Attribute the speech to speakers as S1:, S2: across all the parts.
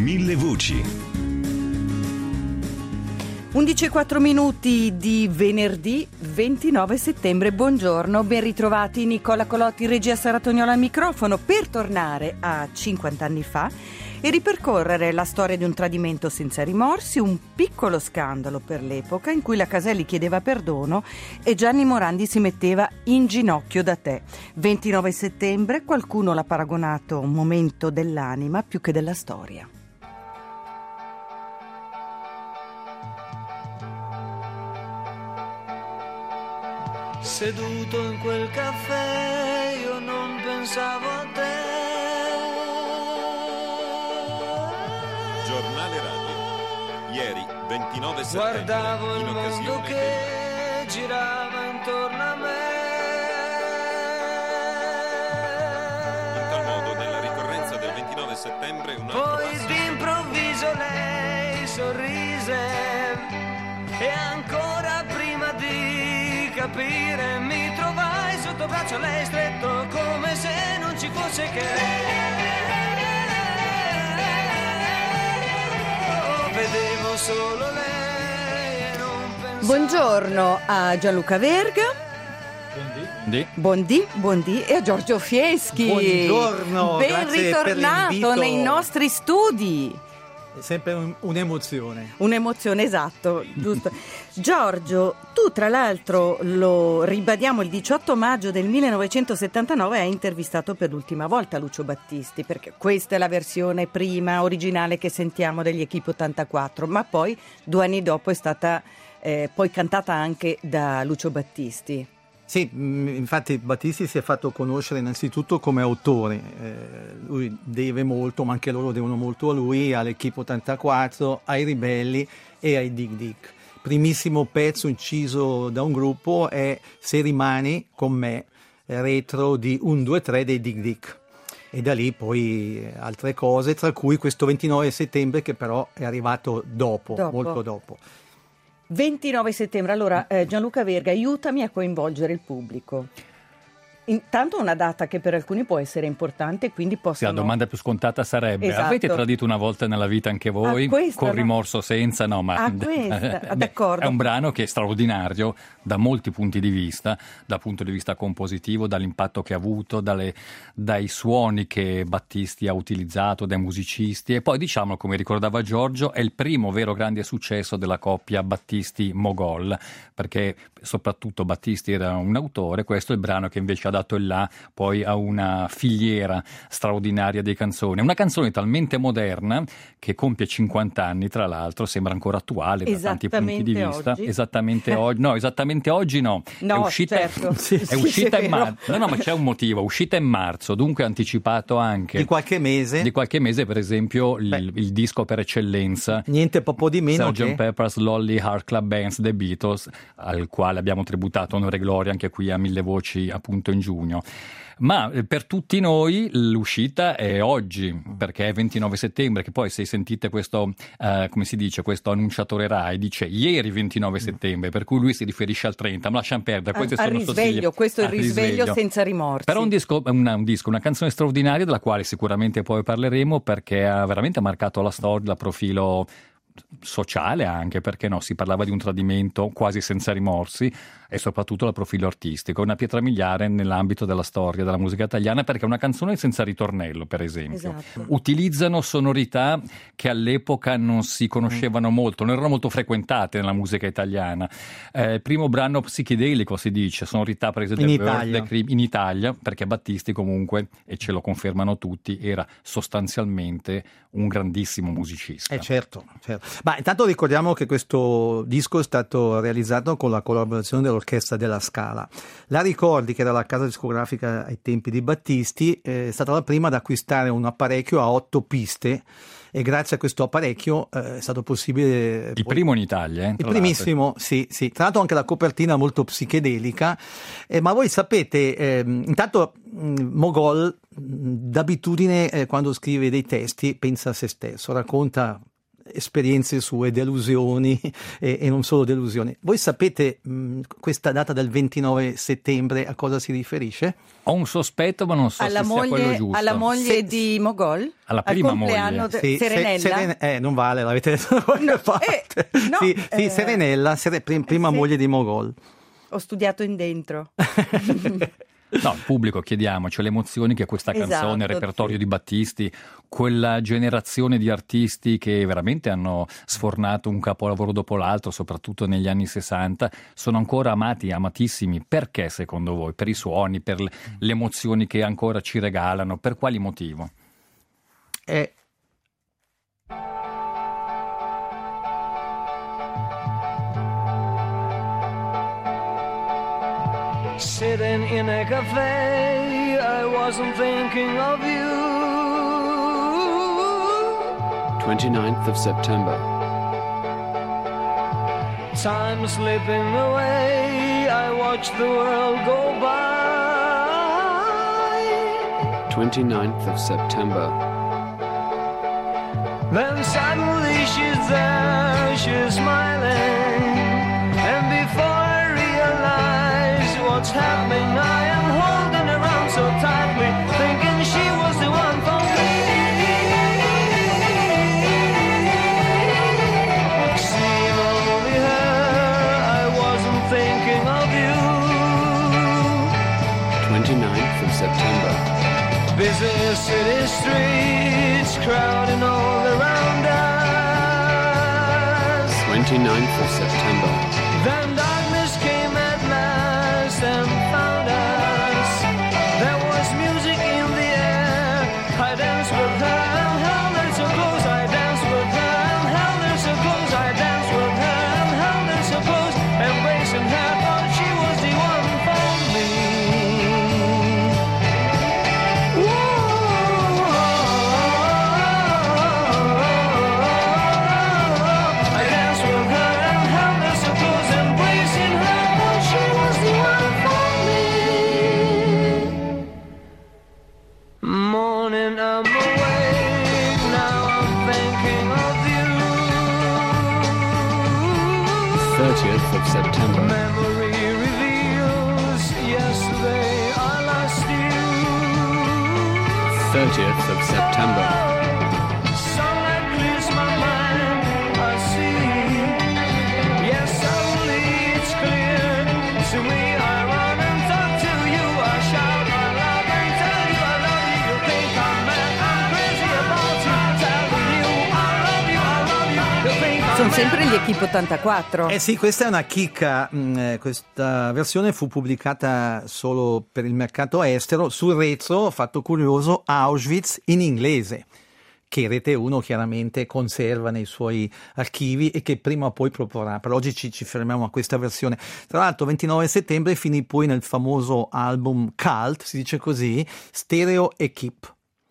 S1: Mille voci.
S2: 11:04 di venerdì 29 settembre. Buongiorno, ben ritrovati. Nicola Colotti, regia Saratognola al microfono, per tornare a 50 anni fa e ripercorrere la storia di un tradimento senza rimorsi, un piccolo scandalo per l'epoca in cui la Caselli chiedeva perdono e Gianni Morandi si metteva in ginocchio da te. 29 settembre, qualcuno l'ha paragonato a un momento dell'anima più che della storia.
S3: Seduto in quel caffè io non pensavo a te.
S4: Giornale radio. Ieri, 29 settembre,
S3: Guardavo il
S4: in
S3: mondo
S4: occasione
S3: che girava intorno a me.
S4: In tal modo, nella ricorrenza del 29 settembre, un altro
S3: Poi
S4: passo.
S3: d'improvviso lei sorrise e ancora prima di capire mi trovai sotto braccio a lei stretto come se non ci fosse che vedevo solo lei e non pensavo.
S2: Buongiorno a Gianluca Verga. Buondì e a Giorgio Fieschi.
S5: Buongiorno,
S2: ben
S5: grazie
S2: ritornato
S5: per l'invito.
S2: nei nostri studi.
S5: È sempre un'emozione.
S2: Un'emozione, esatto, giusto. Giorgio, tu tra l'altro, lo ribadiamo, il 18 maggio del 1979 hai intervistato per l'ultima volta Lucio Battisti, perché questa è la versione prima, originale che sentiamo degli Equipe 84, ma poi 2 anni dopo è stata poi cantata anche da Lucio Battisti.
S5: Sì, infatti Battisti si è fatto conoscere innanzitutto come autore, lui deve molto, ma anche loro devono molto a lui, all'Equipe 84, ai Ribelli e ai Dig Dig. Primissimo pezzo inciso da un gruppo è Se rimani con me, retro di 1, 2, 3 dei Dig Dig. E da lì poi altre cose, tra cui questo 29 settembre che però è arrivato dopo. Molto dopo.
S2: 29 settembre, allora Gianluca Verga, aiutami a coinvolgere il pubblico. Intanto una data che per alcuni può essere importante, quindi possono...
S6: Sì, la domanda più scontata sarebbe:
S2: Esatto.
S6: avete tradito una volta nella vita anche voi?
S2: Questa,
S6: con
S2: no?
S6: rimorso, senza? No, ma
S2: Questa, d'accordo.
S6: È un brano che è straordinario da molti punti di vista, dal punto di vista compositivo, dall'impatto che ha avuto, dai suoni che Battisti ha utilizzato, dai musicisti, e poi, diciamo, come ricordava Giorgio, è il primo vero grande successo della coppia Battisti-Mogol, perché soprattutto Battisti era un autore, questo è il brano che invece ha dato il là poi a una filiera straordinaria di canzoni. Una canzone talmente moderna che compie 50 anni, tra l'altro, sembra ancora attuale da tanti punti di vista.
S2: Oggi.
S6: Esattamente oggi no.
S2: No,
S6: è uscita,
S2: certo.
S6: è uscita in marzo. No, ma c'è un motivo, è uscita in marzo, dunque ha anticipato anche
S5: Di qualche mese,
S6: per esempio, il disco per eccellenza.
S5: Niente poco di meno
S6: Sgt. Pepper's Lonely Heart Club Band's The Beatles, al quale abbiamo tributato onore e gloria anche qui a Mille Voci, appunto in giugno. Ma per tutti noi l'uscita è oggi, perché è 29 settembre, che poi se sentite questo, come si dice, questo annunciatore Rai, dice ieri 29 settembre, per cui lui si riferisce al 30, ma lasciamo perdere. Queste sono
S2: risveglio, questo è il risveglio senza rimorsi.
S6: Però una canzone straordinaria della quale sicuramente poi parleremo, perché ha veramente marcato la storia, il profilo sociale anche, perché no, si parlava di un tradimento quasi senza rimorsi e soprattutto dal profilo artistico, una pietra miliare nell'ambito della storia della musica italiana, perché è una canzone senza ritornello, per esempio.
S2: Esatto.
S6: Utilizzano sonorità che all'epoca non si conoscevano molto, non erano molto frequentate nella musica italiana. Il primo brano psichedelico, si dice, sonorità prese in Italia, perché Battisti comunque, e ce lo confermano tutti, era sostanzialmente un grandissimo musicista.
S5: Certo. Ma intanto ricordiamo che questo disco è stato realizzato con la collaborazione dell'Orchestra della Scala. La Ricordi, che era la casa discografica ai tempi di Battisti, è stata la prima ad acquistare un apparecchio a 8 piste, e grazie a questo apparecchio è stato possibile...
S6: Il primo in Italia,
S5: Il primissimo, sì. Tra l'altro anche la copertina molto psichedelica, ma voi sapete, intanto Mogol d'abitudine quando scrive dei testi pensa a se stesso, racconta esperienze sue, delusioni e non solo delusioni. Voi sapete questa data del 29 settembre a cosa si riferisce?
S6: Ho un sospetto, ma non so se sia quello giusto.
S2: Alla moglie di Mogol?
S6: Alla prima
S2: compleanno
S6: moglie.
S2: Serenella?
S5: Non vale, l'avete detto da qualche parte. Sì, Serenella, prima moglie di Mogol.
S2: Ho studiato in dentro.
S6: No, il pubblico, chiediamoci le emozioni che questa canzone, il repertorio di Battisti, quella generazione di artisti che veramente hanno sfornato un capolavoro dopo l'altro, soprattutto negli anni 60, sono ancora amati, amatissimi. Perché secondo voi? Per i suoni, per le emozioni che ancora ci regalano, per quali motivo?
S3: Sitting in a cafe, I wasn't thinking of you.
S1: 29th of September.
S3: Time slipping away, I watched the world go by.
S1: 29th of September.
S3: Then suddenly she's there, she's smiling, and before I realize what's happening, I am holding her arm so tightly, thinking she was the one for me. Seeing only her, I wasn't thinking of you.
S1: 29th of September.
S3: Busy city streets crowding all around us.
S1: 29th of September.
S3: Then darkness came at last and found us. There was music in the air. I danced with her and held her so close. I danced with her and held her so close. I danced with her and held her so close. Embracing her, thought she was the one for me. I danced with her and held her so close, embracing her, thought she was the one for me. Morning, I'm awake, now I'm thinking of you.
S1: 30th of September.
S3: Memory reveals yesterday I lost you.
S1: 30th of September.
S3: Sunlight clears my mind, I see. Yes, suddenly it's clear to me. I run and talk to you, I shout my love and tell you I love you. You think I'm mad, I'm crazy about you. Telling you I love you, I love you. You think I'm
S2: Sono
S3: mad,
S2: sempre gli Equipo 84.
S5: Eh sì, questa è una chicca. Questa versione fu pubblicata solo per il mercato estero. Sul rezzo, fatto curioso, Auschwitz in inglese, che Rete 1 chiaramente conserva nei suoi archivi e che prima o poi proporrà. Per oggi ci fermiamo a questa versione. Tra l'altro 29 settembre finì poi nel famoso album cult, si dice così, Stereo Equipe.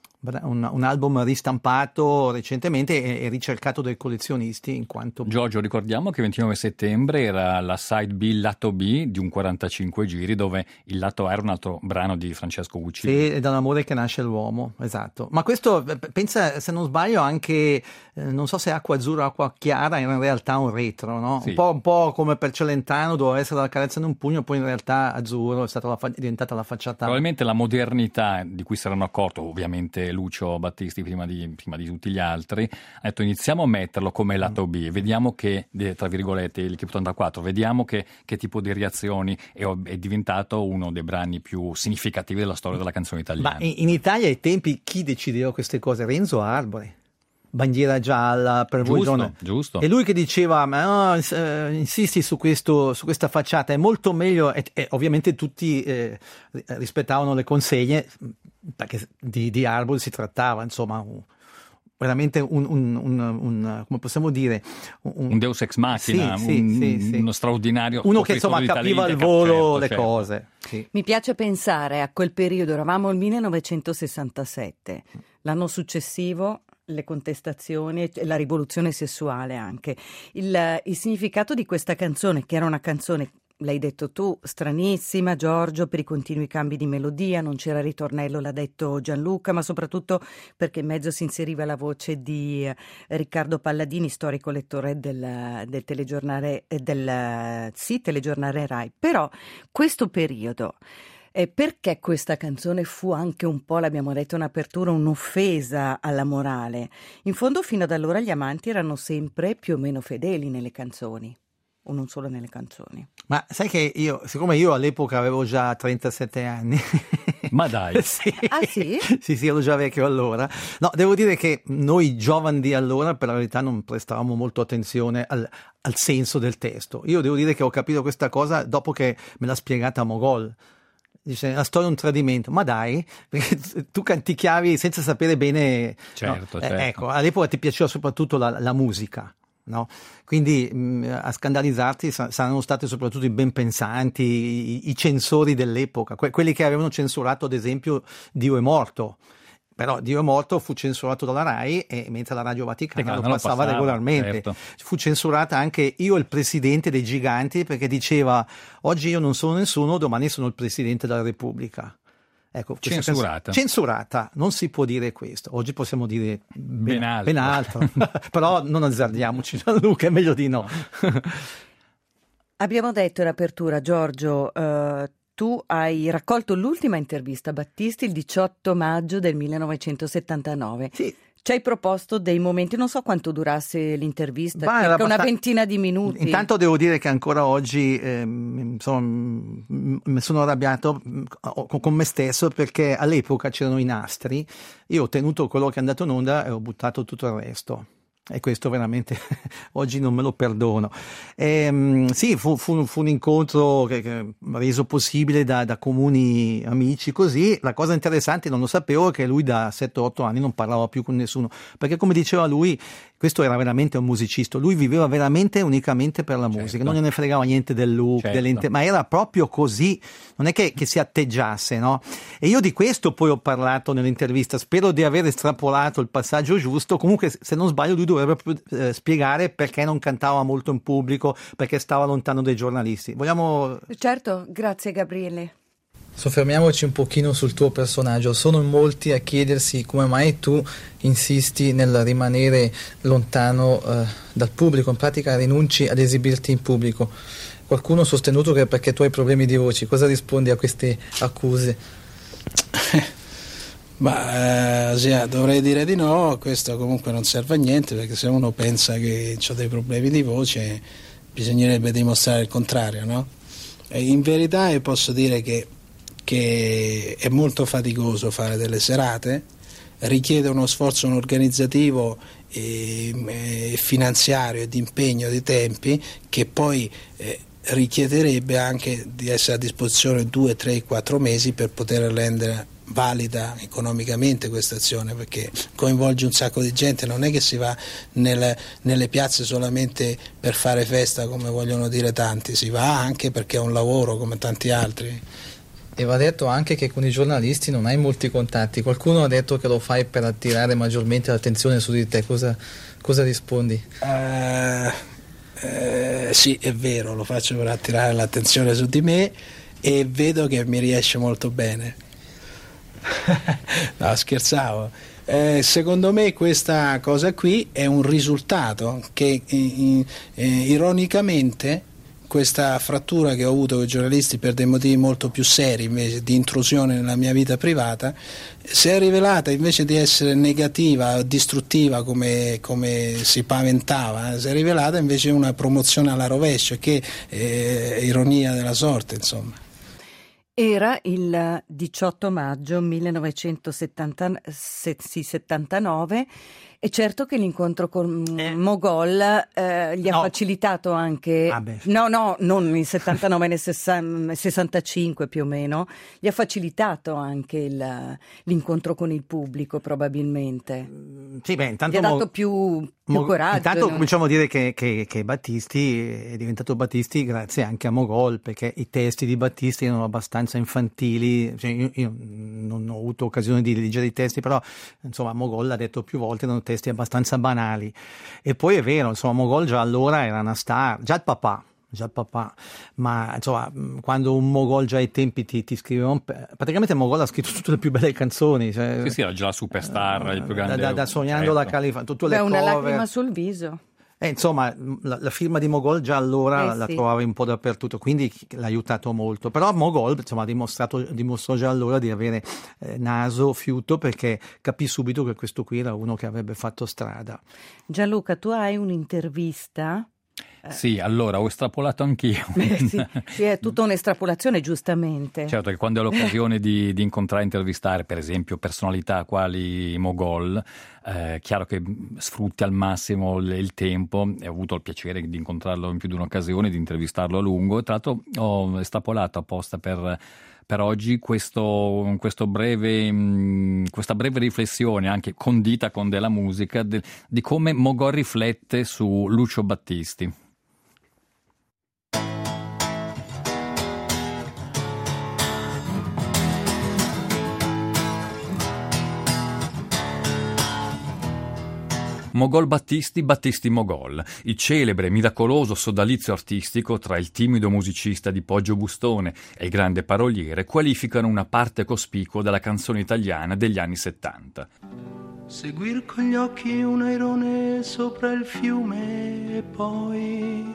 S5: Un album ristampato recentemente e ricercato dai collezionisti in quanto...
S6: Giorgio, ricordiamo che 29 settembre era la side B, il lato B di un 45 giri, dove il lato A era un altro brano di Francesco Guccini.
S5: Sì, è dall'amore che nasce l'uomo, esatto. Ma questo, pensa, se non sbaglio, anche, non so se Acqua Azzurra o Acqua Chiara, era in realtà un retro, no?
S6: Sì.
S5: Un po' come per Celentano, doveva essere la carezza in un pugno, poi in realtà Azzurro è stata è diventata la facciata...
S6: Probabilmente la modernità di cui saranno accorto, ovviamente Lucio Battisti prima di tutti gli altri, ha detto iniziamo a metterlo come lato B, vediamo che, tra virgolette, l'Equipo 84, vediamo che tipo di reazioni è diventato uno dei brani più significativi della storia della canzone italiana.
S5: Ma in Italia ai tempi chi decideva queste cose? Renzo Arbore. Bandiera gialla per voi donne.
S6: Giusto.
S5: E lui che diceva ma no, insisti su questa facciata, è molto meglio, e ovviamente tutti rispettavano le consegne perché di Arbore si trattava, insomma, veramente un come possiamo dire,
S6: un deus ex machina,
S5: sì.
S6: uno straordinario,
S5: uno che insomma capiva al volo le cose. Sì.
S2: Mi piace pensare a quel periodo, eravamo nel 1967, l'anno successivo le contestazioni e la rivoluzione sessuale anche. Il significato di questa canzone, che era una canzone l'hai detto tu, stranissima, Giorgio, per i continui cambi di melodia, non c'era ritornello, l'ha detto Gianluca, ma soprattutto perché in mezzo si inseriva la voce di Riccardo Palladini, storico lettore del telegiornale, telegiornale Rai. Però questo periodo, perché questa canzone fu anche un po', l'abbiamo detto in apertura, un'offesa alla morale? In fondo fino ad allora gli amanti erano sempre più o meno fedeli nelle canzoni, o non solo nelle canzoni.
S5: Ma sai che siccome io all'epoca avevo già 37 anni.
S6: Ma dai.
S5: Sì.
S2: Ah sì?
S5: Sì, ero già vecchio allora. No, devo dire che noi giovani di allora per la verità non prestavamo molto attenzione al senso del testo. Io devo dire che ho capito questa cosa dopo che me l'ha spiegata Mogol. Dice, la storia è un tradimento, ma dai, perché tu canticchiavi senza sapere bene.
S6: Certo,
S5: no?
S6: certo.
S5: Ecco, all'epoca ti piaceva soprattutto la musica. No? Quindi a scandalizzarti saranno stati soprattutto i ben pensanti, i censori dell'epoca, quelli che avevano censurato ad esempio Dio è morto. Però Dio è morto fu censurato dalla Rai e mentre la Radio Vaticana lo passava regolarmente.
S6: Certo.
S5: Fu censurata anche Io il presidente dei giganti perché diceva oggi io non sono nessuno, domani sono il presidente della Repubblica. Ecco, censurata, non si può dire questo. Oggi possiamo dire ben altro. Però non azzardiamoci, Gianluca, è meglio di no.
S2: Abbiamo detto in apertura, Giorgio, tu hai raccolto l'ultima intervista a Battisti il 18 maggio del 1979.
S5: Sì.
S2: Ci hai proposto dei momenti, non so quanto durasse l'intervista,
S5: circa
S2: una ventina di minuti.
S5: Intanto devo dire che ancora oggi mi sono arrabbiato con me stesso perché all'epoca c'erano i nastri, io ho tenuto quello che è andato in onda e ho buttato tutto il resto. E questo veramente oggi non me lo perdono. Sì, fu un incontro che reso possibile da comuni amici, così. La cosa interessante, non lo sapevo, è che lui da 7-8 anni non parlava più con nessuno, perché come diceva lui, questo era veramente un musicista, lui viveva veramente unicamente per la musica, non gliene fregava niente del look, ma era proprio così, non è che si atteggiasse, no? E io di questo poi ho parlato nell'intervista, spero di aver estrapolato il passaggio giusto, comunque se non sbaglio lui dovrebbe spiegare perché non cantava molto in pubblico, perché stava lontano dai giornalisti. Vogliamo...
S2: Certo, grazie Gabriele.
S7: Soffermiamoci un pochino sul tuo personaggio. Sono in molti a chiedersi come mai tu insisti nel rimanere lontano dal pubblico, in pratica rinunci ad esibirti in pubblico. Qualcuno ha sostenuto che è perché tu hai problemi di voce. Cosa rispondi a queste accuse?
S8: Dovrei dire di no, questo comunque non serve a niente, perché se uno pensa che ho dei problemi di voce bisognerebbe dimostrare il contrario, no? E in verità posso dire che è molto faticoso fare delle serate, richiede uno sforzo organizzativo e finanziario e di impegno di tempi che poi richiederebbe anche di essere a disposizione 2, 3, 4 mesi per poter rendere valida economicamente questa azione, perché coinvolge un sacco di gente, non è che si va nelle piazze solamente per fare festa come vogliono dire tanti, si va anche perché è un lavoro come tanti altri.
S7: E va detto anche che con i giornalisti non hai molti contatti. Qualcuno ha detto che lo fai per attirare maggiormente l'attenzione su di te. Cosa rispondi?
S8: Sì, è vero, lo faccio per attirare l'attenzione su di me e vedo che mi riesce molto bene. No, scherzavo. Secondo me questa cosa qui è un risultato che ironicamente questa frattura che ho avuto con i giornalisti per dei motivi molto più seri invece di intrusione nella mia vita privata si è rivelata invece di essere negativa, distruttiva come si paventava, si è rivelata invece una promozione alla rovescio, che è ironia della sorte, insomma.
S2: Era il 18 maggio 1979 e certo che l'incontro con Mogol gli ha facilitato anche, non nel 79, nel 65 più o meno, gli ha facilitato anche l'incontro con il pubblico probabilmente.
S5: Sì, intanto
S2: gli ha dato più coraggio.
S5: Intanto cominciamo a dire che Battisti è diventato Battisti grazie anche a Mogol, perché i testi di Battisti erano abbastanza infantili, cioè io non ho avuto occasione di leggere i testi, però insomma Mogol l'ha detto più volte, erano testi abbastanza banali. E poi è vero, insomma Mogol già allora era una star, già il papà già papà, ma insomma quando un Mogol già ai tempi ti scriveva praticamente Mogol ha scritto tutte le più belle canzoni, cioè,
S6: Sì, era già la superstar, il più grande.
S5: da Sognando la Califa, tutte le
S2: una
S5: cover.
S2: lacrima sul viso.
S5: Insomma, la firma di Mogol già allora la
S2: sì.
S5: trovavi un po' dappertutto, quindi l'ha aiutato molto. Però Mogol, insomma, dimostrò già allora di avere naso, fiuto, perché capì subito che questo qui era uno che avrebbe fatto strada.
S2: Gianluca, tu hai un'intervista?
S6: Sì, allora ho estrapolato anch'io.
S2: Sì, è tutta un'estrapolazione, giustamente.
S6: Certo che quando ho l'occasione di incontrare e intervistare, per esempio, personalità quali Mogol, chiaro che sfrutti al massimo il tempo, e ho avuto il piacere di incontrarlo in più di un'occasione, di intervistarlo a lungo, e tra l'altro ho estrapolato apposta per oggi questa breve riflessione, anche condita con della musica, di come Mogol riflette su Lucio Battisti. Mogol Battisti, Battisti Mogol, il celebre, miracoloso sodalizio artistico tra il timido musicista di Poggio Bustone e il grande paroliere qualificano una parte cospicua della canzone italiana degli anni 70.
S9: Seguir con gli occhi un airone sopra il fiume e poi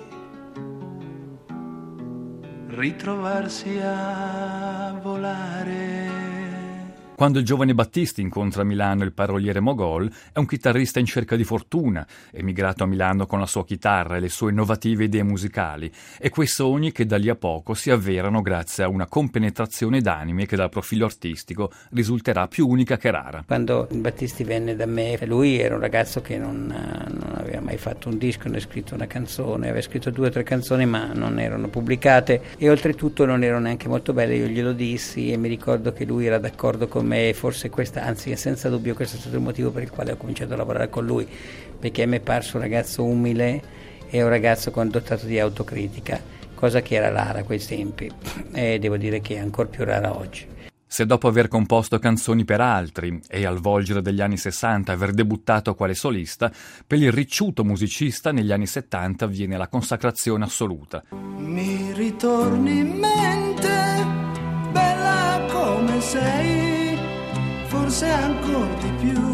S9: ritrovarsi a volare.
S6: Quando il giovane Battisti incontra a Milano il paroliere Mogol, è un chitarrista in cerca di fortuna, emigrato a Milano con la sua chitarra e le sue innovative idee musicali, e quei sogni che da lì a poco si avverano grazie a una compenetrazione d'anime che dal profilo artistico risulterà più unica che rara.
S10: Quando Battisti venne da me, lui era un ragazzo che non aveva mai fatto un disco, né scritto una canzone, aveva scritto 2 o 3 canzoni ma non erano pubblicate e oltretutto non erano neanche molto belle, io glielo dissi e mi ricordo che lui era d'accordo con me, forse questa, anzi senza dubbio questo è stato il motivo per il quale ho cominciato a lavorare con lui, perché mi è parso un ragazzo umile e un ragazzo dotato di autocritica, cosa che era rara a quei tempi e devo dire che è ancora più rara oggi.
S6: Se dopo aver composto canzoni per altri e al volgere degli anni 60 aver debuttato quale solista, per il ricciuto musicista negli anni 70 avviene la consacrazione assoluta.
S9: Mi ritorni in mente, bella come sei, forse ancora di più.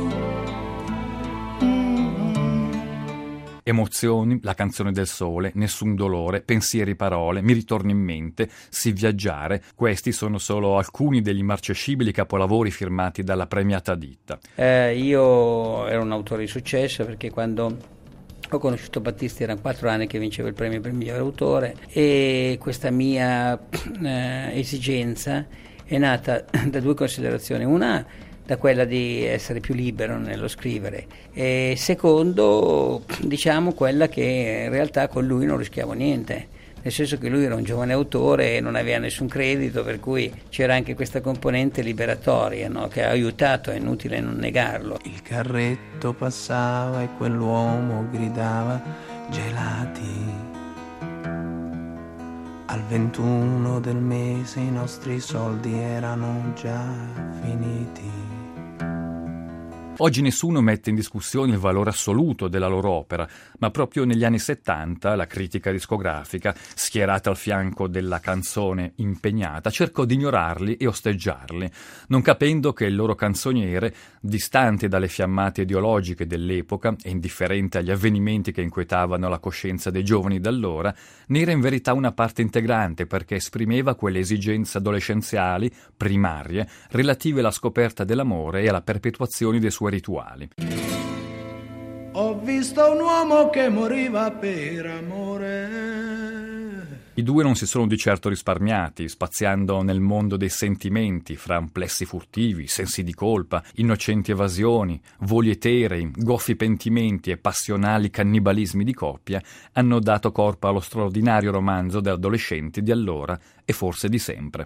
S6: Emozioni, La canzone del sole, Nessun dolore, Pensieri, parole, Mi ritorno in mente, Si viaggiare, questi sono solo alcuni degli immarcescibili capolavori firmati dalla premiata ditta.
S10: Io ero un autore di successo perché quando ho conosciuto Battisti erano 4 anni che vincevo il premio per miglior autore e questa mia esigenza è nata da 2 considerazioni. Una, da quella di essere più libero nello scrivere e secondo, diciamo, quella che in realtà con lui non rischiavo niente, nel senso che lui era un giovane autore e non aveva nessun credito, per cui c'era anche questa componente liberatoria, no? Che ha aiutato, è inutile non negarlo.
S9: Il carretto passava e quell'uomo gridava gelati. Al 21 del mese i nostri soldi erano già finiti.
S6: Oggi nessuno mette in discussione il valore assoluto della loro opera, ma proprio negli anni 70 la critica discografica, schierata al fianco della canzone impegnata, cercò di ignorarli e osteggiarli, non capendo che il loro canzoniere, distante dalle fiammate ideologiche dell'epoca e indifferente agli avvenimenti che inquietavano la coscienza dei giovani d'allora, ne era in verità una parte integrante perché esprimeva quelle esigenze adolescenziali, primarie, relative alla scoperta dell'amore e alla perpetuazione dei suoi rituali.
S9: Ho visto un uomo che moriva per amore.
S6: I due non si sono di certo risparmiati, spaziando nel mondo dei sentimenti, fra amplessi furtivi, sensi di colpa, innocenti evasioni, voli eterei, goffi pentimenti e passionali cannibalismi di coppia, hanno dato corpo allo straordinario romanzo degli adolescenti di allora e forse di sempre.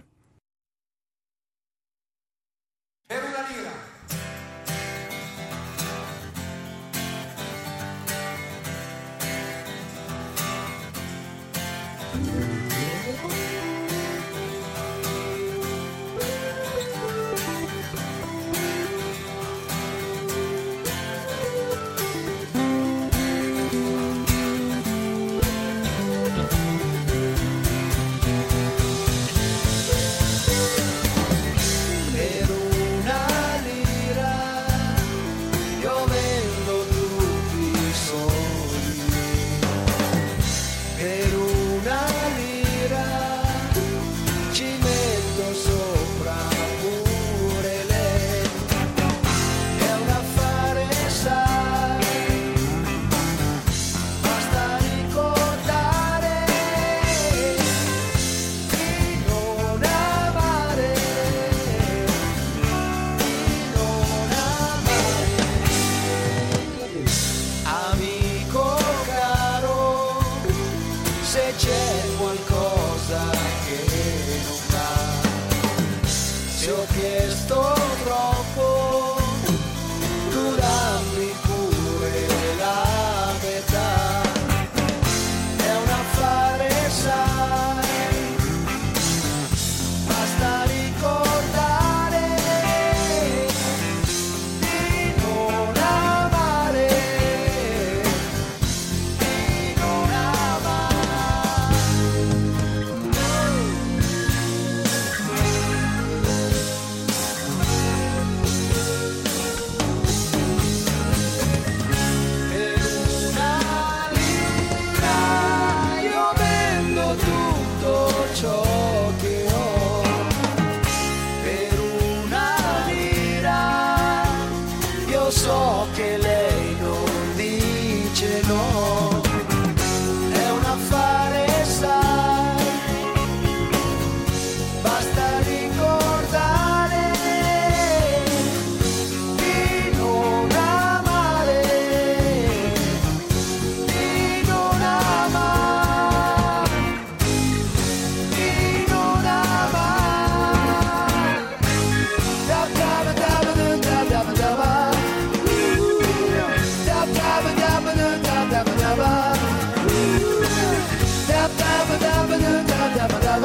S9: lo so che lei non dice no, è un affare, sai, basta ricordare di non amare, di non amare, di non amare. Dab dab dab dab dab dab dab. Dab dab dab dab dab dab dab. Dab dab dab dab dab dab.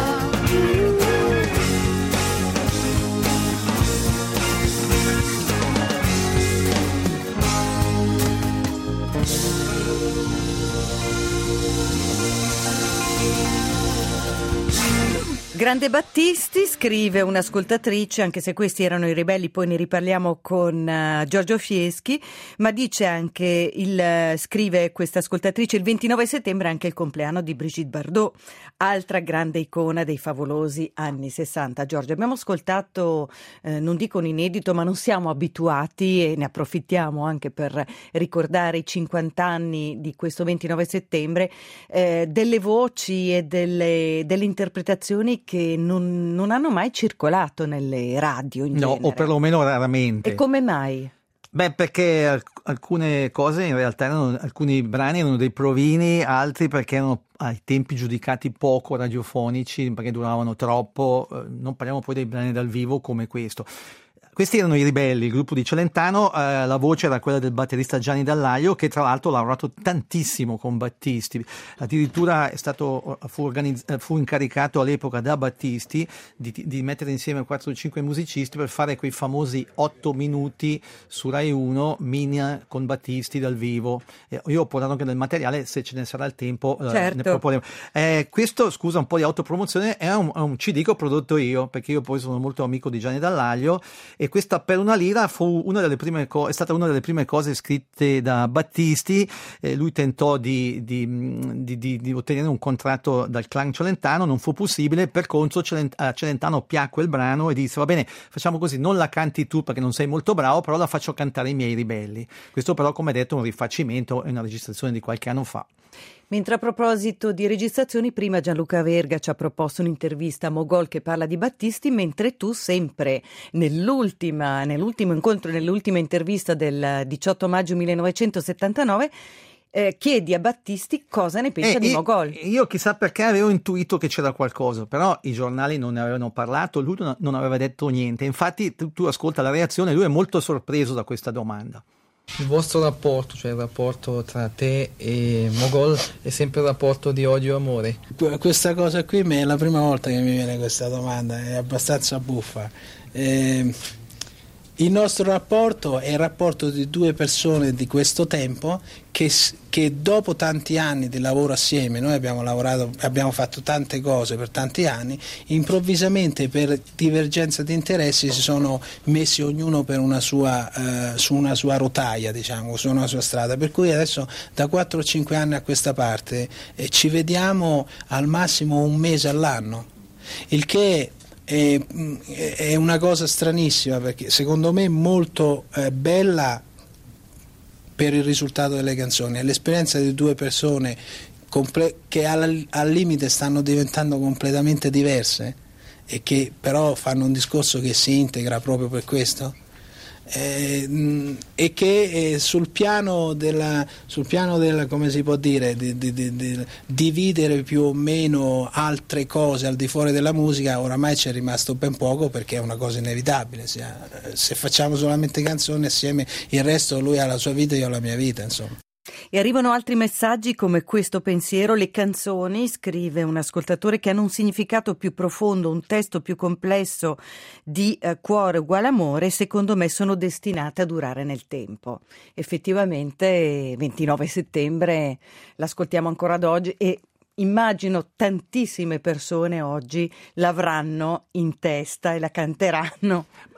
S2: Grande Battisti, scrive un'ascoltatrice, anche se questi erano i ribelli, poi ne riparliamo con Giorgio Fieschi, ma dice anche, scrive questa ascoltatrice, il 29 settembre è anche il compleanno di Brigitte Bardot, altra grande icona dei favolosi anni 60. Giorgio, abbiamo ascoltato, non dico un inedito, ma non siamo abituati e ne approfittiamo anche per ricordare i 50 anni di questo 29 settembre, delle voci e delle interpretazioni che non hanno mai circolato nelle radio in genere.
S5: O perlomeno raramente.
S2: E come mai?
S5: Beh, perché alcune cose in realtà alcuni brani erano dei provini, altri perché erano ai tempi giudicati poco radiofonici, perché duravano troppo, non parliamo poi dei brani dal vivo come questo. Questi erano i Ribelli, il gruppo di Celentano, la voce era quella del batterista Gianni Dallaio, che tra l'altro ha lavorato tantissimo con Battisti, addirittura fu incaricato all'epoca da Battisti di mettere insieme 4 o 5 musicisti per fare quei famosi 8 minuti su Rai 1, Mina con Battisti dal vivo. Io ho portato anche del materiale, se ce ne sarà il tempo
S2: certo.
S5: Ne proporremo. Questo, scusa un po' di autopromozione, è un CD che ho prodotto io, perché io poi sono molto amico di Gianni Dallaio, e questa Per una lira fu è stata una delle prime cose scritte da Battisti. Lui tentò di ottenere un contratto dal clan Celentano, non fu possibile, per contro a Celentano piacque il brano e disse: va bene, facciamo così, non la canti tu perché non sei molto bravo, però la faccio cantare i miei Ribelli. Questo però, come detto, è un rifacimento, è una registrazione di qualche anno fa.
S2: Mentre a proposito di registrazioni, prima Gianluca Verga ci ha proposto un'intervista a Mogol che parla di Battisti, mentre tu sempre nell'ultimo incontro, nell'ultima intervista del 18 maggio 1979, chiedi a Battisti cosa ne pensa di Mogol.
S5: Io chissà perché avevo intuito che c'era qualcosa, però i giornali non ne avevano parlato, lui non aveva detto niente. Infatti tu ascolta la reazione, lui è molto sorpreso da questa domanda.
S7: Il vostro rapporto, cioè il rapporto tra te e Mogol, è sempre un rapporto di odio e amore?
S8: Questa cosa qui è la prima volta che mi viene questa domanda, è abbastanza buffa. Il nostro rapporto è il rapporto di due persone di questo tempo che dopo tanti anni di lavoro assieme, noi abbiamo fatto tante cose per tanti anni, improvvisamente per divergenza di interessi si sono messi ognuno per su una sua rotaia, diciamo, su una sua strada, per cui adesso da 4 o 5 anni a questa parte ci vediamo al massimo un mese all'anno, il che è una cosa stranissima, perché secondo me molto bella per il risultato delle canzoni. È l'esperienza di due persone che al limite stanno diventando completamente diverse e che però fanno un discorso che si integra proprio per questo, e che sul piano della come si può dire, di dividere più o meno altre cose al di fuori della musica, oramai c'è rimasto ben poco, perché è una cosa inevitabile. Se facciamo solamente canzoni assieme, il resto lui ha la sua vita e io ho la mia vita, insomma.
S2: E arrivano altri messaggi come questo pensiero: le canzoni, scrive un ascoltatore, che hanno un significato più profondo, un testo più complesso di cuore uguale amore, secondo me sono destinate a durare nel tempo. Effettivamente 29 settembre l'ascoltiamo ancora ad oggi e immagino tantissime persone oggi l'avranno in testa e la canteranno.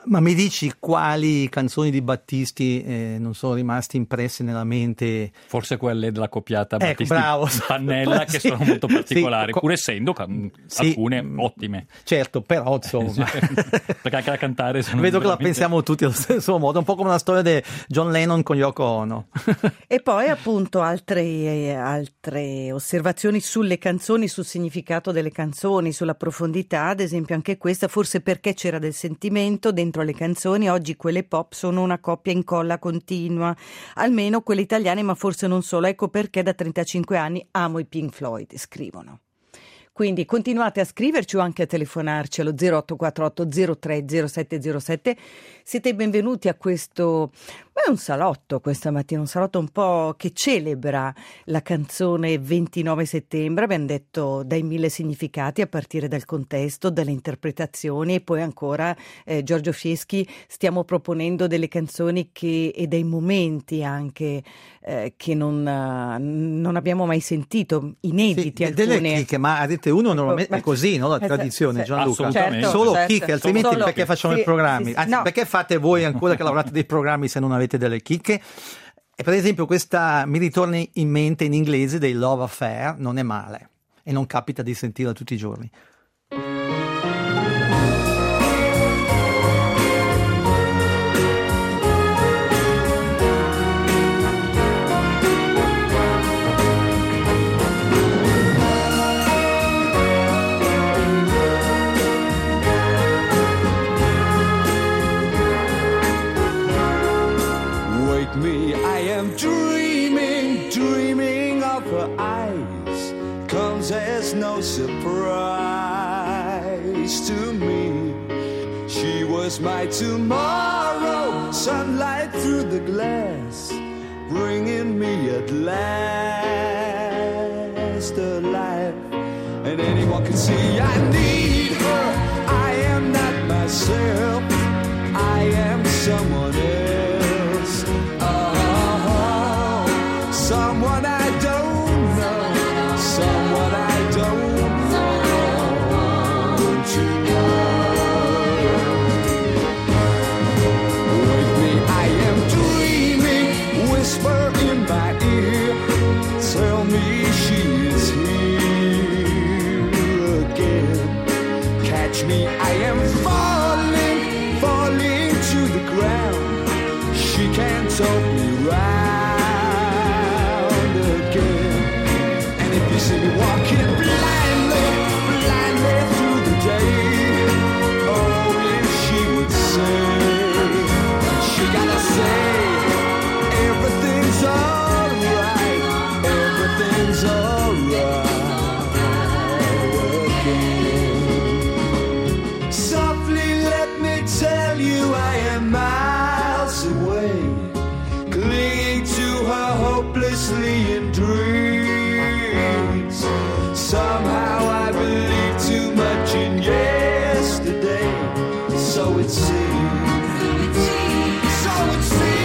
S5: Ma mi dici quali canzoni di Battisti non sono rimaste impresse nella mente?
S6: Forse quelle della coppiata Battisti
S5: bravo.
S6: Pannella, che
S5: Sì.
S6: sono molto particolari,
S5: Sì.
S6: pur essendo alcune ottime.
S5: Certo, però insomma
S6: Perché anche da cantare sono
S5: vedo che la
S6: veramente-
S5: pensiamo tutti allo stesso modo, un po' come la storia di John Lennon con Yoko Ono.
S2: E poi appunto altre osservazioni sulle canzoni, sul significato delle canzoni, sulla profondità, ad esempio anche questa, forse perché c'era del sentimento dentro le canzoni, oggi quelle pop sono una coppia incolla continua, almeno quelle italiane, ma forse non solo, ecco perché da 35 anni amo i Pink Floyd, scrivono. Quindi continuate a scriverci o anche a telefonarci allo 0848 03 0707. Siete benvenuti a questo, è un salotto questa mattina, un salotto un po' che celebra la canzone 29 settembre, abbiamo detto dai 1000 significati a partire dal contesto, dalle interpretazioni, e poi ancora Giorgio Fieschi stiamo proponendo delle canzoni e dei momenti anche che non abbiamo mai sentito, inediti
S5: Sì, delle
S2: alcune.
S5: chicche, ma a dette uno normalmente è così, no? La tradizione, Gianluca.
S6: Assolutamente.
S5: Solo
S2: certo.
S5: chicche, altrimenti
S2: Solo-
S5: perché facciamo
S2: sì,
S5: i programmi?
S2: sì, sì.
S5: Anzi,
S2: No.
S5: perché fate voi ancora che lavorate dei programmi se non avete delle chicche? E per esempio questa mi ritorna in mente in inglese dei Love Affair, non è male e non capita di sentirla tutti i giorni.
S3: Wake me, I am dreaming, dreaming of her eyes. Comes as no surprise to me. She was my tomorrow, sunlight through the glass, bringing me at last alive. And anyone can see I need her. I am not myself. I am someone else. Oh, someone I don't know. Someone I don't want to know. Wake me, I am dreaming. Whisper in my ear. Tell me she is here again. Catch me, I am falling, falling to the ground. She can't talk me round again. And if you see me walking blindly, blindly through the day, oh, if she would say, she gotta say, everything's alright, everything's alright again. Softly let me tell you I am miles away, clinging to her hopelessly in dreams. Somehow I believe too much in yesterday, so it seems. So it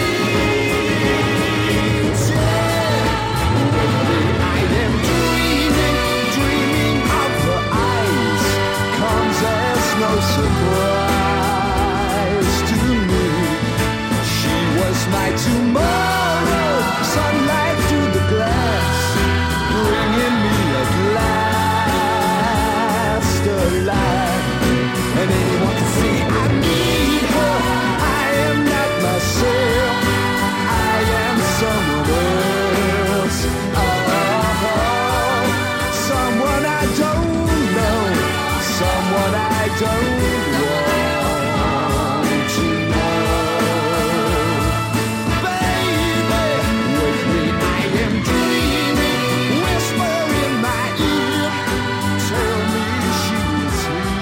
S3: seems, yeah. I am dreaming, dreaming of her eyes. Comes as no surprise to me. She was my tomorrow, sunlight through the glass, bringing me at last alive. And anyone can see I need her. I am not myself. I am someone else. Oh, someone I don't know. Someone I don't want to know. Baby, with me I am dreaming. Whisper in my ear. Tell me she's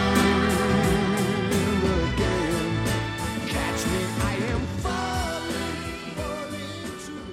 S3: here again. Catch me, I am falling, falling to the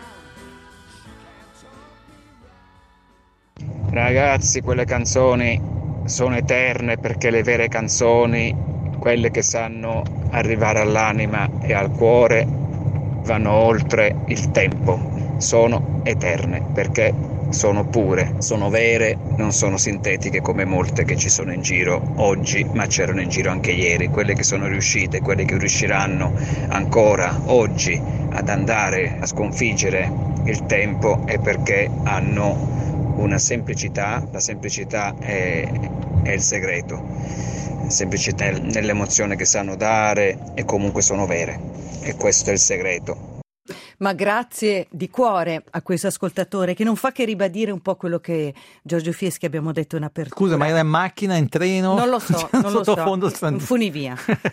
S3: ground.
S11: Ragazzi, quelle canzoni sono eterne perché le vere canzoni, quelle che sanno arrivare all'anima e al cuore, vanno oltre il tempo, sono eterne perché sono pure, sono vere, non sono sintetiche come molte che ci sono in giro oggi, ma c'erano in giro anche ieri. Quelle che sono riuscite, quelle che riusciranno ancora oggi ad andare a sconfiggere il tempo è perché hanno una semplicità, la semplicità è il segreto, semplicità nell'emozione che sanno dare e comunque sono vere, e questo è il segreto.
S2: Ma grazie di cuore a questo ascoltatore che non fa che ribadire un po' quello che Giorgio Fieschi abbiamo detto in apertura.
S5: Scusa, ma era in macchina, in treno?
S2: Non lo so, non lo
S5: Sottofondo
S2: so. Funivia.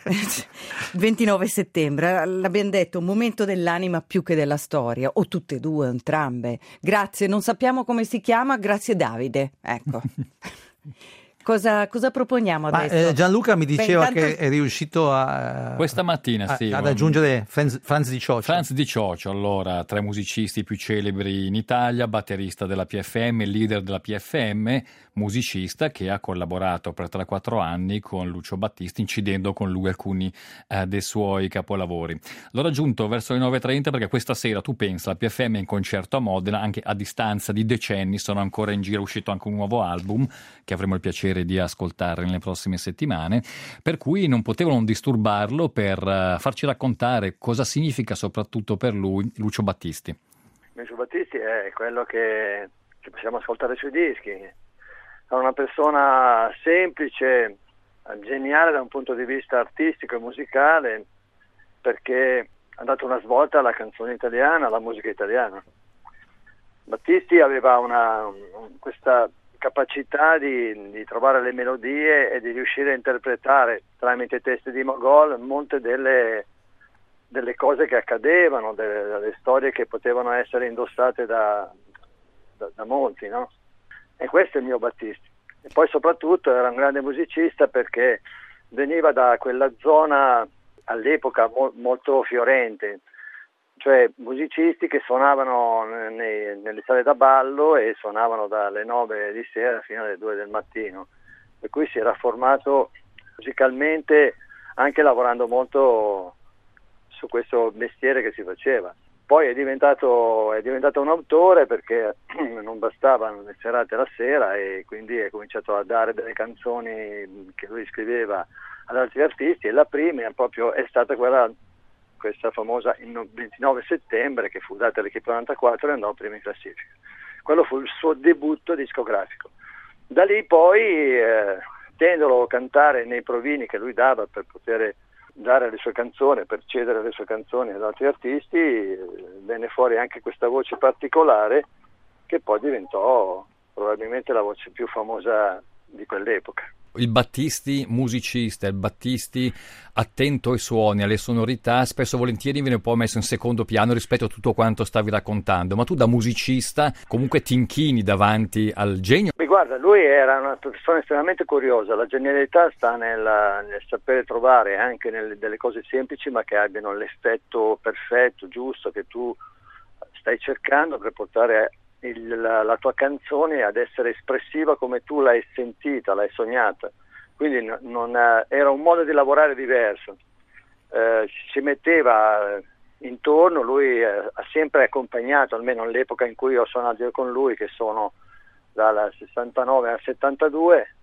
S2: 29 settembre, l'abbiamo detto, un momento dell'anima più che della storia, o tutte e due, entrambe. Grazie, non sappiamo come si chiama, grazie Davide. Ecco. Cosa proponiamo adesso?
S5: Gianluca mi diceva
S2: intanto...
S5: che è riuscito
S6: questa mattina
S5: ad aggiungere Franz Di Ciocio.
S6: Franz Di Ciocio, allora, tra i musicisti più celebri in Italia, batterista della PFM, leader della PFM, musicista che ha collaborato per 3-4 anni con Lucio Battisti, incidendo con lui alcuni dei suoi capolavori. L'ho raggiunto verso le 9:30 perché questa sera, tu pensa, la PFM è in concerto a Modena, anche a distanza di decenni, sono ancora in giro, è uscito anche un nuovo album che avremo il piacere di ascoltare nelle prossime settimane, per cui non potevo non disturbarlo per farci raccontare cosa significa soprattutto per lui Lucio Battisti.
S12: Lucio Battisti è quello che possiamo ascoltare sui dischi, è una persona semplice, geniale da un punto di vista artistico e musicale, perché ha dato una svolta alla canzone italiana, alla musica italiana. Battisti aveva questa capacità di trovare le melodie e di riuscire a interpretare tramite testi di Mogol molte delle cose che accadevano, delle storie che potevano essere indossate da molti, no? E questo è il mio Battisti. E poi soprattutto era un grande musicista perché veniva da quella zona all'epoca molto fiorente, cioè musicisti che suonavano nelle sale da ballo e suonavano dalle 9 di sera fino alle 2 del mattino, per cui si era formato musicalmente anche lavorando molto su questo mestiere che si faceva. Poi è diventato un autore perché non bastavano le serate la sera e quindi è cominciato a dare delle canzoni che lui scriveva ad altri artisti, e la prima è stata questa famosa 29 settembre che fu data all'Equipe 94 e andò prima in classifica. Quello fu il suo debutto discografico. Da lì poi, tendolo cantare nei provini che lui dava per poter dare le sue canzoni, per cedere le sue canzoni ad altri artisti, venne fuori anche questa voce particolare che poi diventò probabilmente la voce più famosa di quell'epoca.
S6: Il Battisti musicista, il Battisti attento ai suoni, alle sonorità, spesso volentieri viene un po' messo in secondo piano rispetto a tutto quanto stavi raccontando, ma tu da musicista comunque ti inchini davanti al genio.
S12: Beh, guarda, lui era una persona estremamente curiosa, la genialità sta nel sapere trovare anche delle cose semplici ma che abbiano l'effetto perfetto, giusto, che tu stai cercando per portare la tua canzone ad essere espressiva come tu l'hai sentita, l'hai sognata. Quindi era un modo di lavorare diverso. Si metteva intorno, lui ha sempre accompagnato, almeno all'epoca in cui ho suonato io con lui, che sono dal 69 al 72,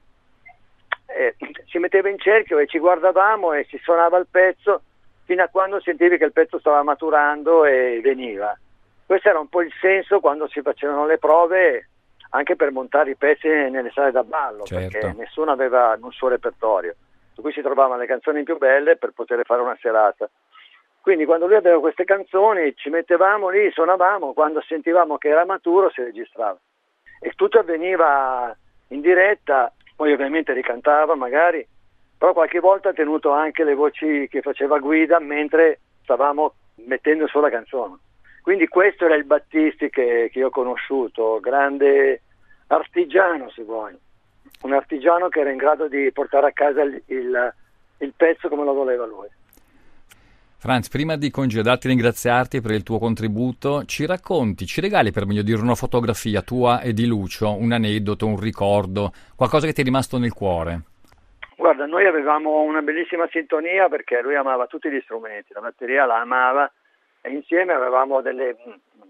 S12: si metteva in cerchio e ci guardavamo e si suonava il pezzo fino a quando sentivi che il pezzo stava maturando e veniva. Questo era un po' il senso quando si facevano le prove, anche per montare i pezzi nelle sale da ballo,
S6: certo,
S12: perché nessuno aveva un suo repertorio, per cui si trovavano le canzoni più belle per poter fare una serata. Quindi quando lui aveva queste canzoni ci mettevamo lì, suonavamo, quando sentivamo che era maturo si registrava. E tutto avveniva in diretta, poi ovviamente ricantava magari, però qualche volta ha tenuto anche le voci che faceva guida mentre stavamo mettendo su la canzone. Quindi questo era il Battisti che io ho conosciuto, grande artigiano se vuoi, un artigiano che era in grado di portare a casa il pezzo come lo voleva lui.
S6: Franz, prima di congedarti e ringraziarti per il tuo contributo, ci regali per meglio dire una fotografia tua e di Lucio, un aneddoto, un ricordo, qualcosa che ti è rimasto nel cuore?
S12: Guarda, noi avevamo una bellissima sintonia perché lui amava tutti gli strumenti, la batteria la amava, e insieme avevamo delle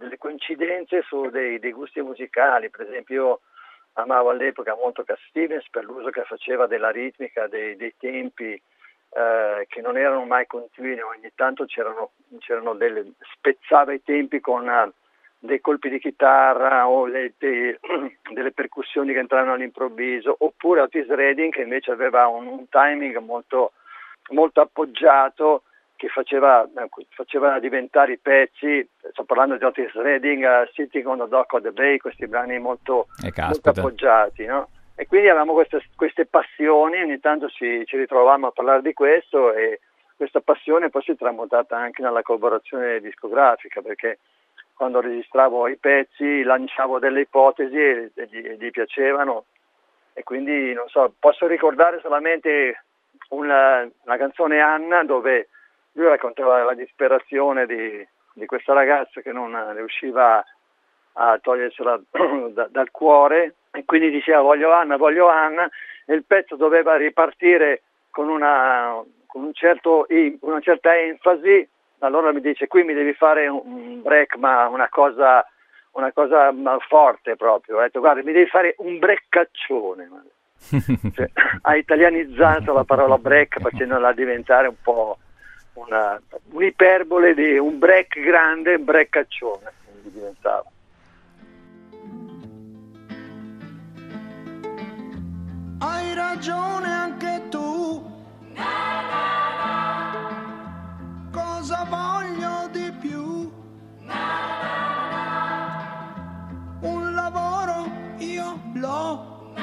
S12: delle coincidenze su dei gusti musicali. Per esempio, io amavo all'epoca molto Cat Stevens per l'uso che faceva della ritmica, dei tempi che non erano mai continui, ogni tanto c'erano spezzava i tempi con dei colpi di chitarra o delle percussioni che entravano all'improvviso, oppure Otis Redding che invece aveva un timing molto, molto appoggiato, che faceva diventare i pezzi. Sto parlando di Otis Redding, Sitting on the Dock of the Bay, questi brani molto appoggiati, no? E quindi avevamo queste passioni, ogni tanto ci ritrovavamo a parlare di questo, e questa passione poi si è tramutata anche nella collaborazione discografica, perché quando registravo i pezzi lanciavo delle ipotesi e gli piacevano, e quindi non so, posso ricordare solamente una canzone, Anna, dove lui raccontava la disperazione di questa ragazza che non riusciva a togliersela dal cuore, e quindi diceva voglio Anna, e il pezzo doveva ripartire con una certa enfasi. Allora mi dice: qui mi devi fare un break, ma una cosa forte proprio. Ho detto: guarda, mi devi fare un breccaccione. Cioè, ha italianizzato la parola break, facendola diventare un po' un'iperbole di un break grande, un breccaccione quindi diventava.
S9: Hai ragione anche tu. Cosa voglio di più? Un lavoro io l'ho.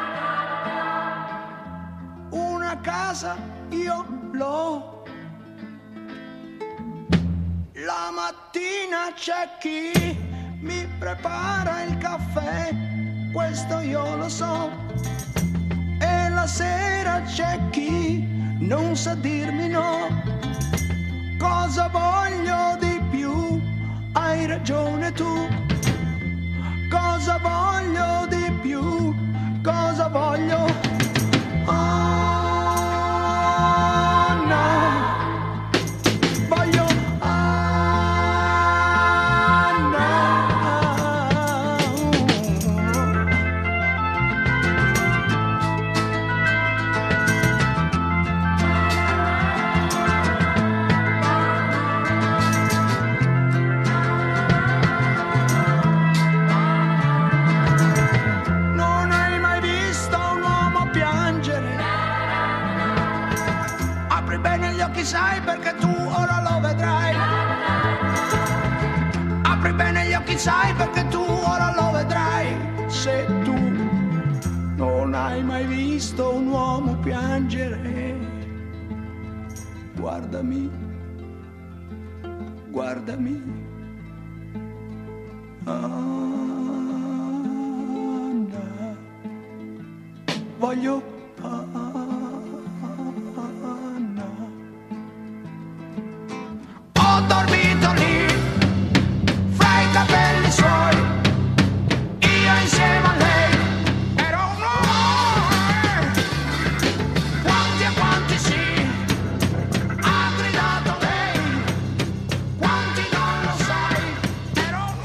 S9: Una casa io l'ho. La mattina c'è chi mi prepara il caffè, questo io lo so. E la sera c'è chi non sa dirmi no. Cosa voglio di più? Hai ragione tu. Cosa voglio di più? Cosa voglio? Anna. Voglio sai perché tu ora lo vedrai. Apri bene gli occhi, sai perché tu ora lo vedrai. Se tu non hai mai visto un uomo piangere, guardami, guardami. Anna, voglio dormito lì, fra i capelli suoi, io insieme a lei, ero un uomo, quanti e quanti sì, ha gridato lei, quanti non lo sai, ero un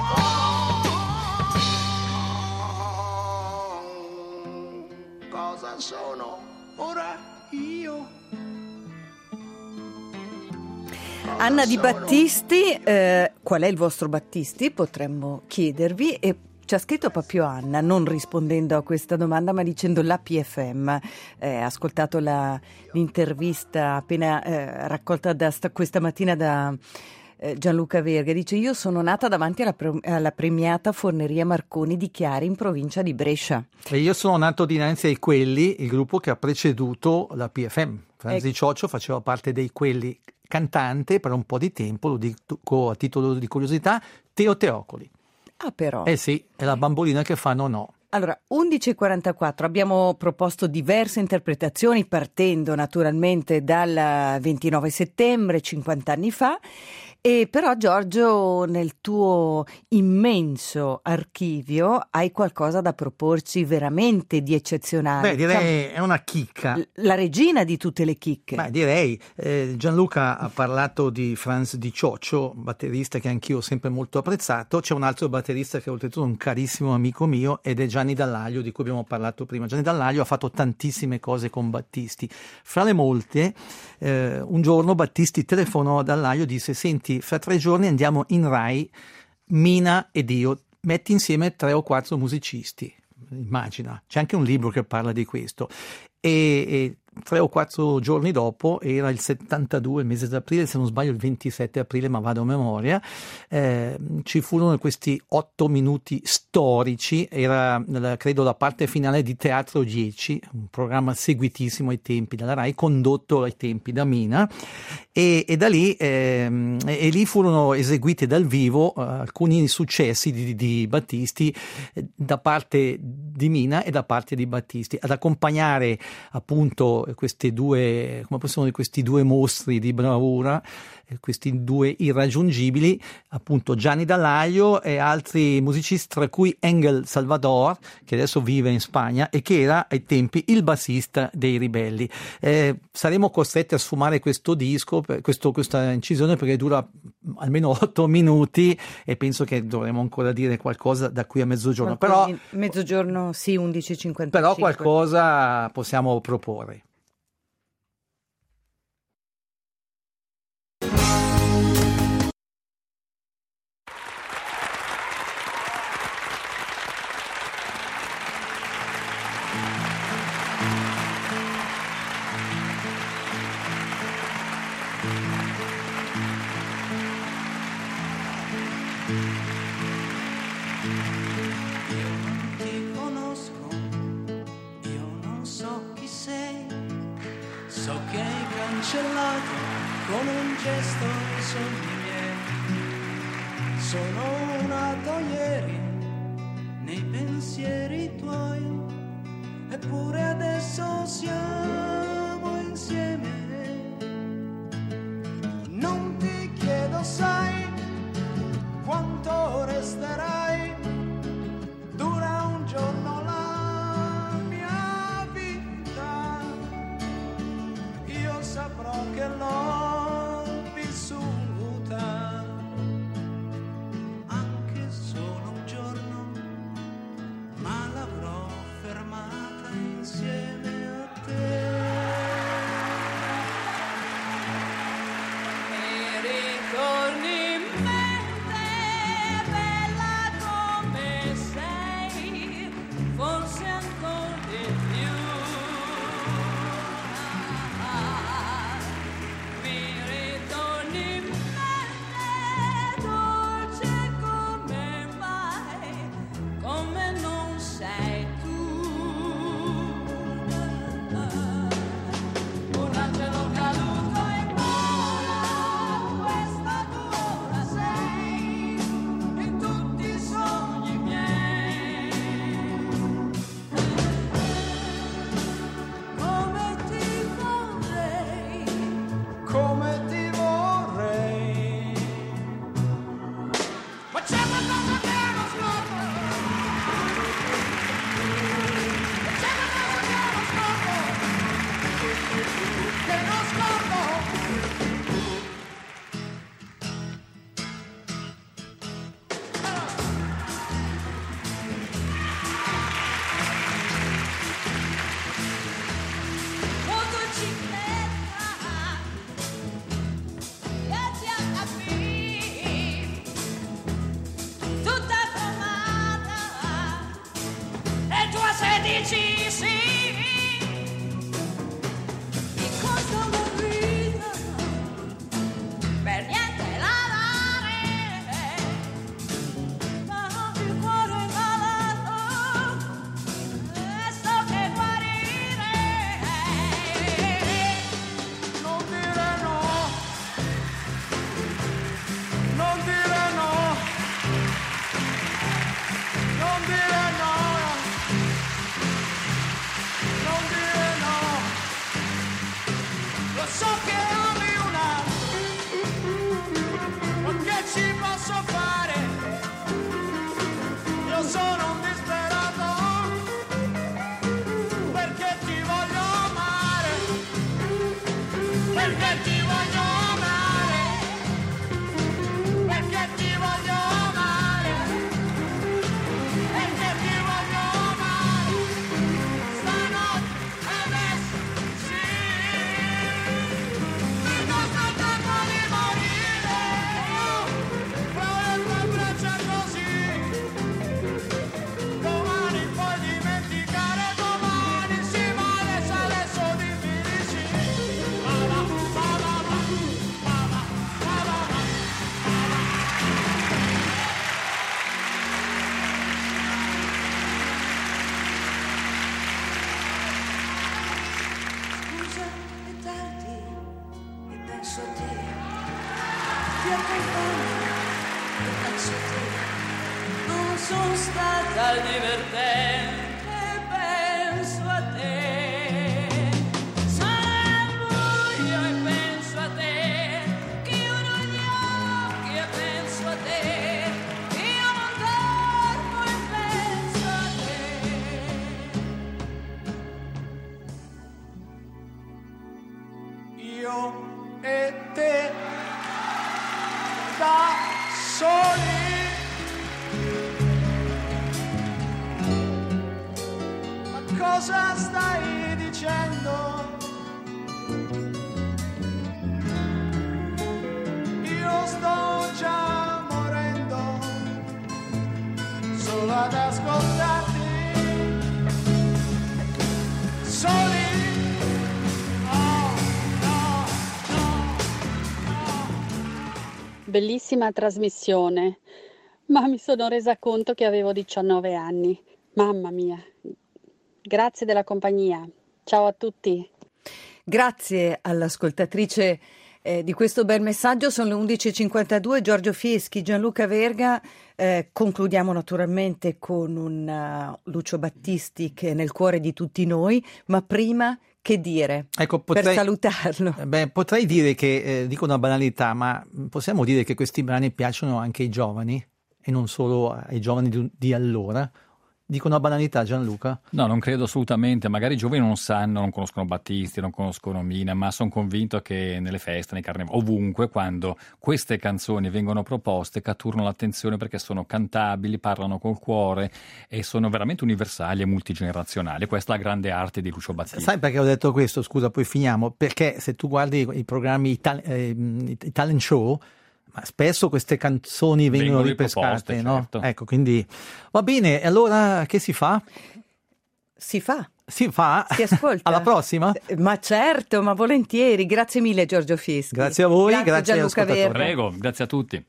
S9: uomo, cosa sono ora io?
S2: Anna Di Battisti, qual è il vostro Battisti? Potremmo chiedervi. E ci ha scritto proprio Anna, non rispondendo a questa domanda, ma dicendo la PFM. Ha ascoltato l'intervista appena raccolta questa mattina da Gianluca Verga. Dice: io sono nata davanti alla premiata Forneria Marconi di Chiari in provincia di Brescia.
S5: E io sono nato dinanzi ai Quelli, il gruppo che ha preceduto la PFM. Franzi Cioccio faceva parte dei Quelli, cantante per un po' di tempo, lo dico a titolo di curiosità, Teo Teocoli.
S2: Ah, però.
S5: Eh sì, è la bambolina che fa no.
S2: Allora, 11.44, abbiamo proposto diverse interpretazioni partendo naturalmente dal 29 settembre, 50 anni fa, E però Giorgio, nel tuo immenso archivio hai qualcosa da proporci veramente di eccezionale.
S5: Beh, direi è una chicca.
S2: La regina di tutte le chicche.
S5: Beh, direi. Gianluca ha parlato di Franz Di Cioccio, batterista che anch'io ho sempre molto apprezzato. C'è un altro batterista che è oltretutto un carissimo amico mio ed è Gianni Dallaglio, di cui abbiamo parlato prima. Gianni Dallaglio ha fatto tantissime cose con Battisti. Fra le molte, un giorno Battisti telefonò a Dallaglio e disse: senti, fra 3 giorni andiamo in Rai, Mina ed io, metti insieme 3 o 4 musicisti. Immagina, c'è anche un libro che parla di questo. E 3 o 4 giorni dopo, era il 72, il mese d'aprile, se non sbaglio il 27 aprile, ma vado a memoria, ci furono questi 8 minuti storici. Era credo la parte finale di Teatro 10, un programma seguitissimo ai tempi dalla Rai, condotto ai tempi da Mina, e da lì e lì furono eseguiti dal vivo alcuni successi di Battisti da parte di Mina e da parte di Battisti, ad accompagnare appunto questi due, come possiamo dire, questi due mostri di bravura, questi due irraggiungibili, appunto Gianni Dallaglio e altri musicisti, tra cui Engel Salvador, che adesso vive in Spagna e che era ai tempi il bassista dei Ribelli. Saremo costretti a sfumare questo disco, questa incisione, perché dura almeno 8 minuti e penso che dovremo ancora dire qualcosa da qui a mezzogiorno. Però
S2: mezzogiorno sì, 11:55.
S5: Però qualcosa possiamo proporre.
S9: Con un gesto i sogni miei, sono nato ieri nei pensieri tuoi, eppure adesso siamo insieme. Non ti chiedo, sai, quanto resterai, dura un giorno la mia vita, io saprò che l'ho vissuta, anche solo un giorno, ma l'avrò fermata insieme a te.
S13: Non sono stata divertente, penso a te. Sarà buio e penso a te. Chiudo gli occhi e penso a te. Io non dormo e penso a te.
S9: Io e te da soli. Cosa stai dicendo? Io sto già morendo solo ad ascoltarti. Soli.
S14: Bellissima trasmissione, ma mi sono resa conto che avevo 19 anni. Mamma mia. Grazie della compagnia. Ciao a tutti.
S2: Grazie all'ascoltatrice di questo bel messaggio. Sono le 11.52. Giorgio Fieschi, Gianluca Verga. Concludiamo naturalmente con un Lucio Battisti che è nel cuore di tutti noi, ma prima che dire per salutarlo?
S5: Potrei dire che, dico una banalità, ma possiamo dire che questi brani piacciono anche ai giovani e non solo ai giovani di allora? Dico una banalità, Gianluca?
S6: No, non credo assolutamente. Magari i giovani non sanno, non conoscono Battisti, non conoscono Mina, ma sono convinto che nelle feste, nei carnevali, ovunque, quando queste canzoni vengono proposte, catturano l'attenzione perché sono cantabili, parlano col cuore e sono veramente universali e multigenerazionali. Questa è la grande arte di Lucio Battisti.
S5: Sai perché ho detto questo? Scusa, poi finiamo. Perché se tu guardi i programmi, i talent show, ma spesso queste canzoni vengono ripescate, no?
S6: Certo.
S5: Ecco, quindi va bene. Allora che si fa?
S2: Si fa.
S5: Si
S2: ascolta.
S5: Alla prossima?
S2: Ma certo, ma volentieri. Grazie mille Giorgio Fieschi.
S5: Grazie a voi, grazie
S2: Gianluca Verga.
S6: Prego, grazie a tutti.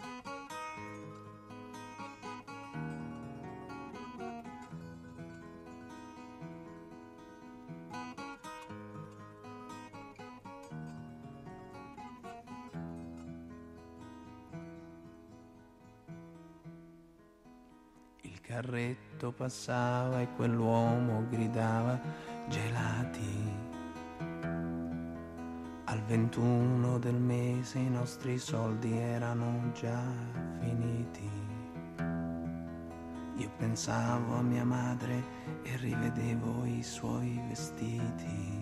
S15: Il carretto passava e quell'uomo gridava gelati. Al 21 del mese i nostri soldi erano già finiti. Io pensavo a mia madre e rivedevo i suoi vestiti.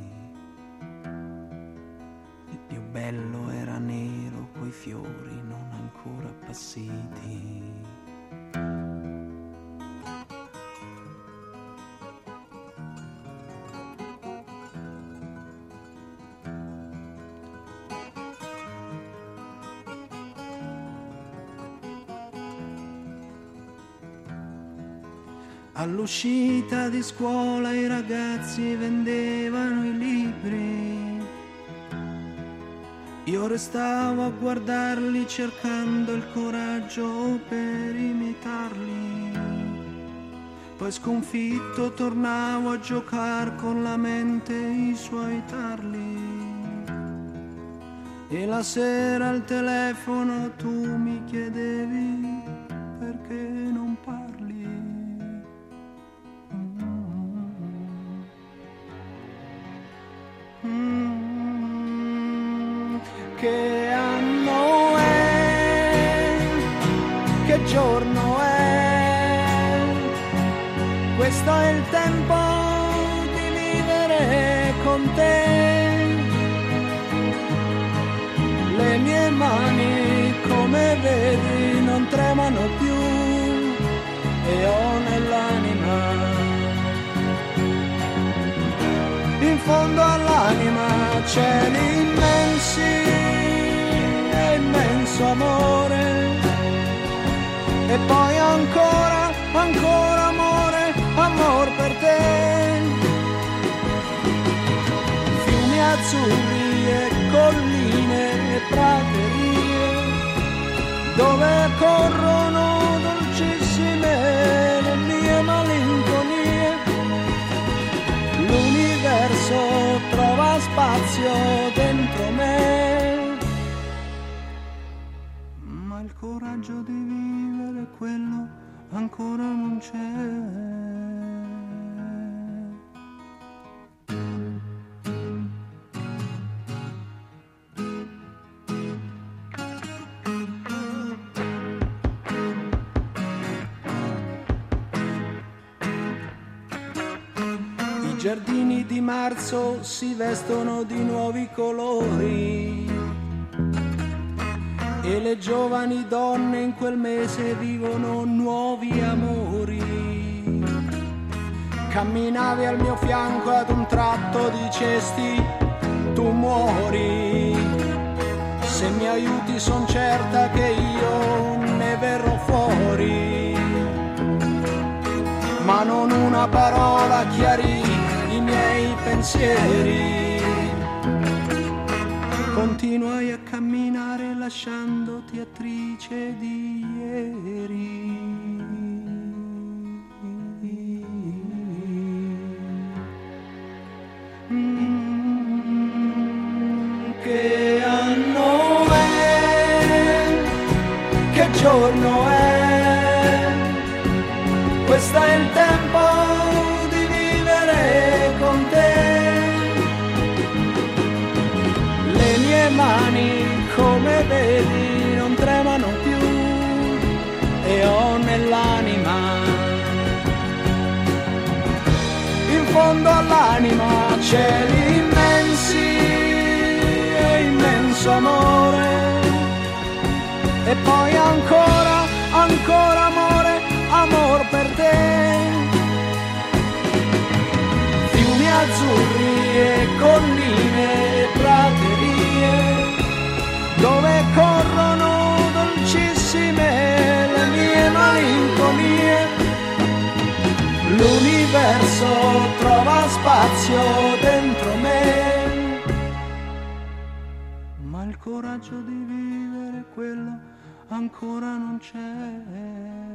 S15: Il più bello era nero coi fiori non ancora appassiti. All'uscita di scuola i ragazzi vendevano i libri. Io restavo a guardarli cercando il coraggio per imitarli. Poi sconfitto tornavo a giocare con la mente i suoi tarli. E la sera al telefono tu mi chiedevi perché non parli. Che anno è? Che giorno è? Questo è il tempo di vivere con te. Le mie mani, come vedi, non tremano più e ho nell'anima, in fondo all'anima, cieli immensi e immenso amore. E poi ancora, ancora amore, amor per te. Fiumi azzurri e colline e praterie, dove corrono dolcissime le mie malinconie. L'universo trova spazio dentro me, ma ma il coraggio di vivere quello ancora non c'è. I giardini di marzo si vestono di nuovi colori e le giovani donne in quel mese vivono nuovi amori. Camminavi al mio fianco, ad un tratto dicesti tu muori. Se mi aiuti son certa che io ne verrò fuori. Ma non una parola chiarì i miei pensieri. Continuai a camminare lasciandoti attrice di ieri. Che anno è? Che giorno è? Questo è il tempo di vivere con te. Le mie mani, come vedi, non tremano più e ho nell'anima, in fondo all'anima, cieli immensi e immenso amore. E poi ancora, ancora amore, amor per te. Fiumi azzurri e colline e praterie, dove corrono dolcissime le mie malinconie. L'universo trova spazio dentro me, ma il coraggio di vivere quello ancora non c'è.